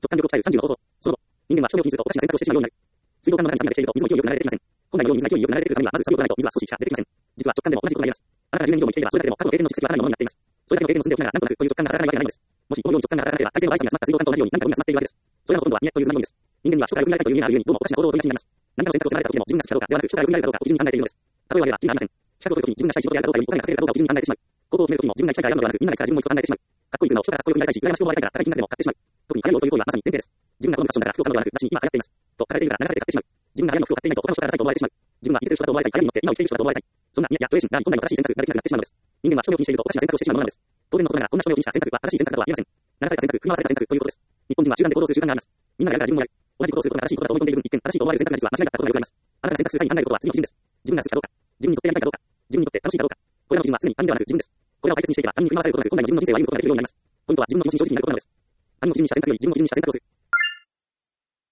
直感力を鍛える30の方法。その後、人間は人目を気にするとおかしな選択をしてしまうようになる。水道管の中に水ができていると水の勢いよく流れてきません。本来のように水が勢いよく流れてくるためにはまずサビを取らないと水は少ししか出てきません。実は直感でも同じことが言えます。あなたが10年以上も生きていればそれだけでも過去の経験の蓄積はかなりのものになっています。それだけの経験を積んでおきながらなんとなくという直感が働かないわけがないのです。もしこのように直感が働かなければ大抵のバイスに集まった水道管と同じように何かゴミが集まっているわけです。それらのほとんどは見えという名のものです。人間には人から欲になりたいという夢があるゆえにどうもおかしな行動を取りがちになります。何かの選択を迫られた時でも自分が好きかどうかではなく人から欲になるかどうかを基準に考えているのです。例えば気がありません。資格を取る時に自分がしたい仕事であるかどうかよりお金が稼げるかどうかを基準に考えてしまう。行動を決める時も自分が行きたいかやらぬのではなくみんなが来たら自分も行くと考えてしまう。かっこいい車を人からかっこよくなりたいし羨ましく思われたいから高い金額でも買ってしまう。特に金を取るという行為はまさに典型です。自分が好むファッションだから服を買うのではなく雑誌に今流行っていますと書かれているから流されて買ってしまう。自分が流行りの服を買っていないと他の人からダサいと思われてしまう。自分はイケてる人だと思われたい、流行りに乗って今を生きている人だと思われたい。そんないやトレーシンが本来の正しい選択ができなくなってしまうのです。人間は人目を気にしているとおかしな選択をしてしまうものなんです。当然のことながらこんな人目を気にした選択は正しい選択だとは言えません。流された選択、振り回された選択ということです。日本人は集団で行動する習慣があります。みんながやるから自分もやる。同じことをすることが正しいことだと思い込んでいる分一見正しいと思われる選択が実は間違いだったことがよくあります。あなたが選択する際に考えることは次の基準です。自分が好きかどうか、自分にとってやりたいかどうか、自分にとって楽しいかどうか。これらの基準は常に他人ではなく自分です。これらを大切にしていけば他人に振り回されることなく本来の自分の人生を歩むことができるようになります。ポイントは自分の気持ちに正直になることなのです。他人を基準にした選択より自分を基準にした選択をする。